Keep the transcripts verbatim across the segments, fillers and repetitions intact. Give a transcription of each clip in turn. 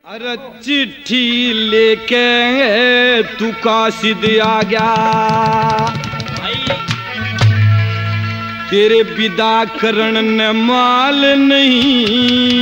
अरे चिट्ठी लेके तू कासिद आ गया, तेरे विदा करण ने माल नहीं,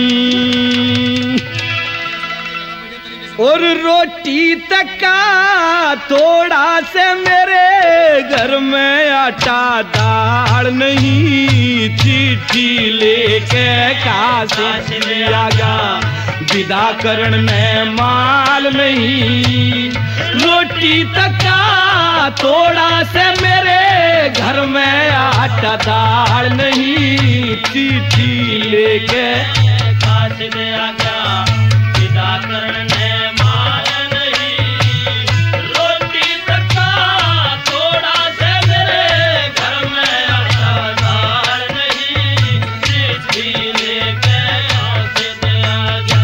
और रोटी तका थोड़ा से मेरे घर में आटा दाल नहीं। चिट्ठी लेके कासिद आ गया, विदा करण ने माल नहीं, रोटी तका थोड़ा से मेरे घर में आटा दाल नहीं। चिट्ठी लेके कासिद आ गया, विदा करण ने माल नहीं, रोटी तका थोड़ा से मेरे घर में आटा दाल नहीं। चिट्ठी लेके कासिद आ गया।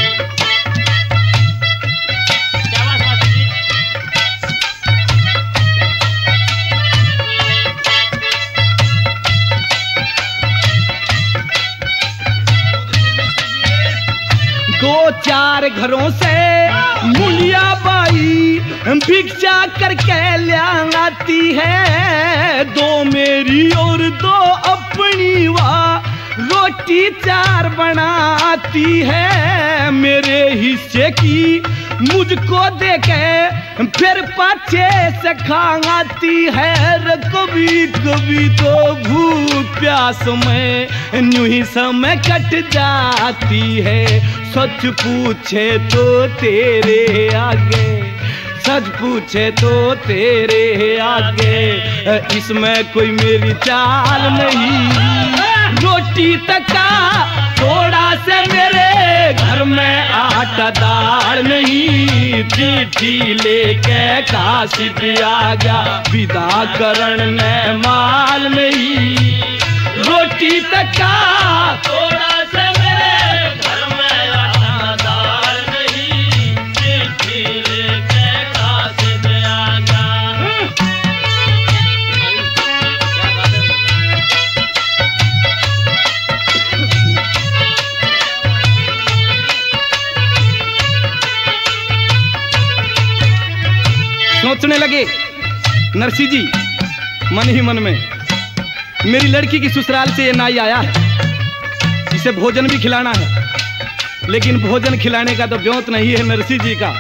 दो चार घरों से मुनिया बाई भिक्षा करके लाती है, दो मेरी और दो अपनी, वाह रोटी चार बनाती है। मेरे हिस्से की मुझको देके फिर पाछे से खाती है। कभी कभी तो भूख प्यास में यूं ही समय कट जाती है। सच पूछे तो तेरे आगे, सच पूछे तो तेरे आगे, इसमें कोई मेरी चाल नहीं। रोटी तका थोड़ा से मेरे घर में आटा दाल नहीं। चिट्ठी लेके कासिद आ गया, विदा करण ने माल नहीं, रोटी तका थोड़ा से मेरे घर में आटा दाल नहीं। चिट्ठी लेके कासिद आ गया। सोचने लगे नरसी जी मन ही मन में, मेरी लड़की की ससुराल से ये नाई आया है, इसे भोजन भी खिलाना है, लेकिन भोजन खिलाने का तो ब्योत नहीं है नरसी जी का।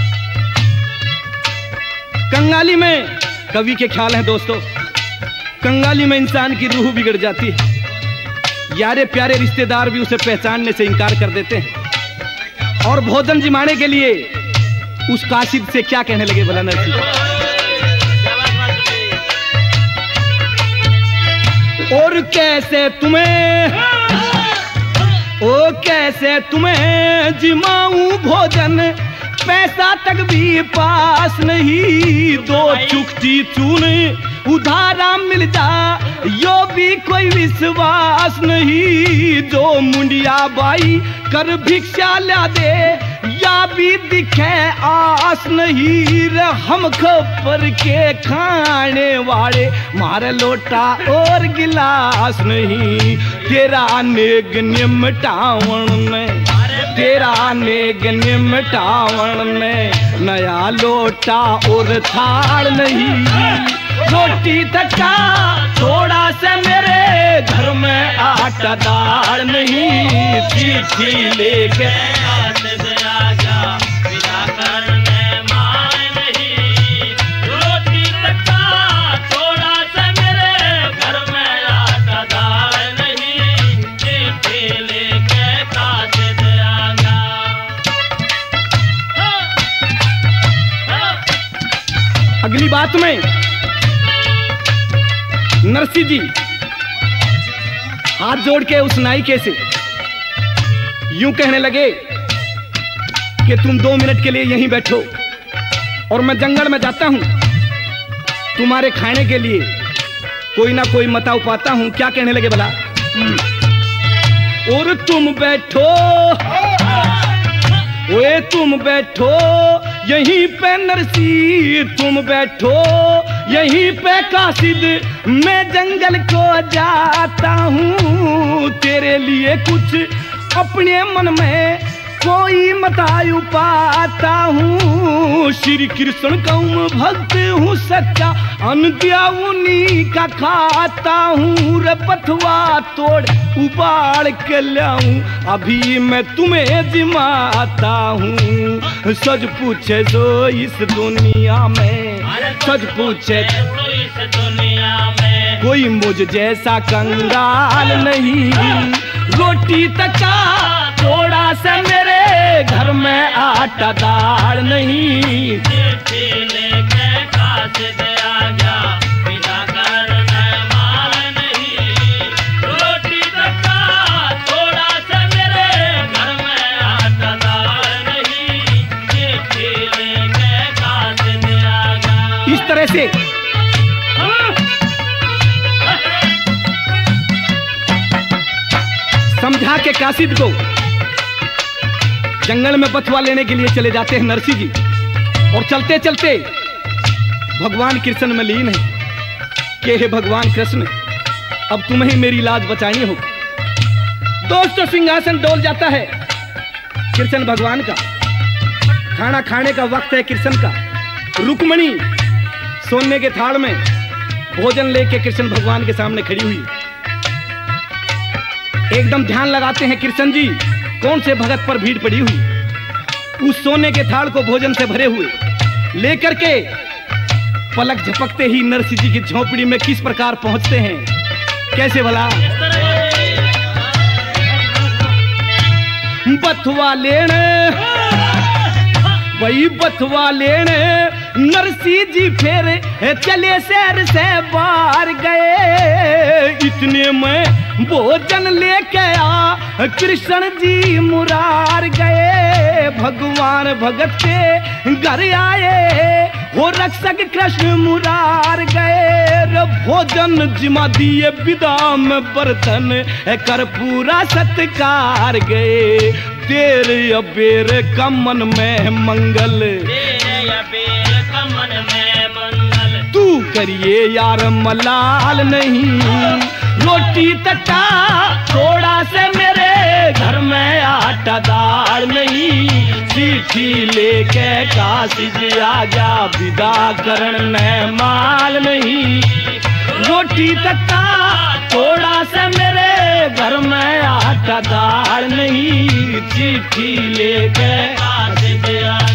कंगाली में कवि के ख्याल हैं दोस्तों, कंगाली में इंसान की रूह बिगड़ जाती है। यारे प्यारे रिश्तेदार भी उसे पहचानने से इनकार कर देते हैं, और भोजन जिमाने के लिए उस कासिद से क्या कहने लगे भला नरसी? और कैसे तुम्हें, ओ कैसे तुम्हें जिमाऊं भोजन, पैसा तक भी पास नहीं। दो चुकती चून उधारा मिल जा, यो भी कोई विश्वास नहीं। जो मुंडिया बाई कर भिक्षा ला दे, या भी दिखे आस नहीं। रे हम खबर के खाने वाले, मारे लोटा और गिलास नहीं। तेरा नेग निमटावन में, तेरा नेग निमटावन में, नया लोटा और थाल नहीं। रोटी तका थोड़ा से मेरे घर में आटा दाल नहीं। चिट्ठी लेके कासिद आ गया, विदा करण ने माल नहीं, रोटी तका थोड़ा से मेरे घर में आटा दाल नहीं। चिट्ठी लेके कासिद आ गया। अगली बात में नरसी जी हाथ जोड़ के उस नायिके से यूं कहने लगे कि तुम दो मिनट के लिए यहीं बैठो, और मैं जंगल में जाता हूं तुम्हारे खाने के लिए कोई ना कोई मता पाता हूं। क्या कहने लगे भला? और तुम बैठो, ओए तुम बैठो यहीं पे नरसी, तुम बैठो यहीं पे कासिद, मैं जंगल को जाता हूँ। तेरे लिए कुछ अपने मन में कोई मतायु पाता हूँ, श्री कृष्ण कौम भक्त हूँ सच्चा, अन्न दिया उन्हीं का खाता हूँ। रे बथुआ तोड़ उबाड़ के लाऊं, अभी मैं तुम्हें जिमाता हूँ। सच पूछे जो इस दुनिया में, सच पूछे तो इस दुनिया में कोई मुझ जैसा कंगाल नहीं। रोटी तका थोड़ा सा मेरे घर में आटा दाल नहीं। चिट्ठी लेके कासिद आ गया, बिना करने माल नहीं। रोटी तका थोड़ा सा मेरे घर में आटा दाल नहीं। चिट्ठी लेके कासिद आ गया। इस तरह से समझा के कासिद को जंगल में बथुआ लेने के लिए चले जाते हैं नरसी जी। और चलते चलते भगवान कृष्ण में लीन है कि हे भगवान कृष्ण, अब तुम्हें ही मेरी लाज बचानी होगी। दोस्तों, सिंहासन डोल जाता है कृष्ण भगवान का। खाना खाने का वक्त है कृष्ण का। रुक्मणी सोने के थाल में भोजन लेके कृष्ण भगवान के सामने खड़ी हुई। एकदम ध्यान लगाते हैं कृष्ण जी, कौन से भगत पर भीड़ पड़ी हुई। उस सोने के थाल को भोजन से भरे हुए लेकर के पलक झपकते ही नरसिंह जी की झोपड़ी में किस प्रकार पहुंचते हैं, कैसे भला। बथुआ लेने वही बथुआ लेने नरसिंह जी फिर चले शहर से बाहर गए। इतने में भोजन लेके आ कृष्ण जी मुरार गए। भगवान भगत के घर आए, हो रक्षक कृष्ण मुरार गए। भोजन जिमा दिए विदा में बर्तन कर पूरा सत्कार गए। देर अबेर का मन में मंगल, देर अबेर का मन में मंगल। तू करिए यार मलाल नहीं। रोटी तका थोड़ा से मेरे घर में आटा दाल नहीं। चिट्ठी लेके कासिद आ गया, विदा करण में माल नहीं। रोटी तका थोड़ा से मेरे घर में आटा दाल नहीं। चिट्ठी लेके कासिद आ